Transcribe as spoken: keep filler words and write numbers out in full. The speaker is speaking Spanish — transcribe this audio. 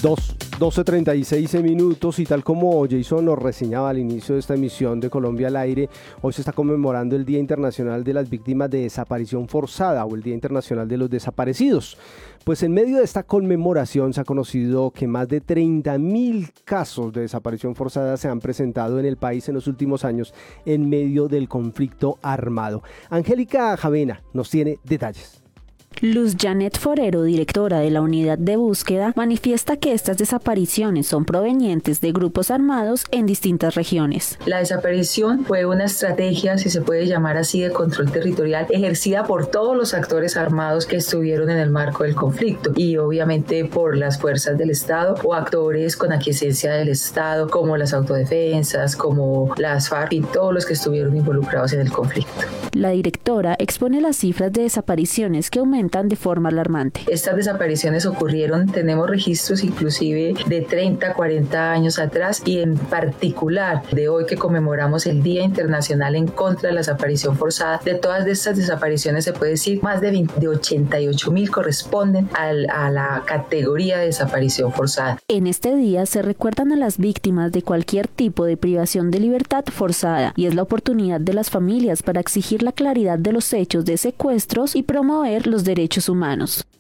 Dos, doce treinta y seis minutos y tal como Jason nos reseñaba al inicio de esta emisión de Colombia al Aire, hoy se está conmemorando el Día Internacional de las Víctimas de Desaparición Forzada o el Día Internacional de los Desaparecidos. Pues en medio de esta conmemoración se ha conocido que más de treinta mil casos de desaparición forzada se han presentado en el país en los últimos años en medio del conflicto armado. Angélica Javena nos tiene detalles. Luz Janet Forero, directora de la Unidad de Búsqueda, manifiesta que estas desapariciones son provenientes de grupos armados en distintas regiones. La desaparición fue una estrategia, si se puede llamar así, de control territorial ejercida por todos los actores armados que estuvieron en el marco del conflicto y obviamente por las fuerzas del Estado o actores con aquiescencia del Estado como las autodefensas, como las FARC y todos los que estuvieron involucrados en el conflicto. La directora expone las cifras de desapariciones que aumentan de forma alarmante. Estas desapariciones ocurrieron, tenemos registros inclusive de treinta, cuarenta años atrás y en particular de hoy que conmemoramos el Día Internacional en contra de la desaparición forzada. De todas estas desapariciones se puede decir más de, veinte, de ochenta y ocho mil corresponden al, a la categoría de desaparición forzada. En este día se recuerdan a las víctimas de cualquier tipo de privación de libertad forzada y es la oportunidad de las familias para exigir la claridad de los hechos de secuestros y promover los derechos humanos.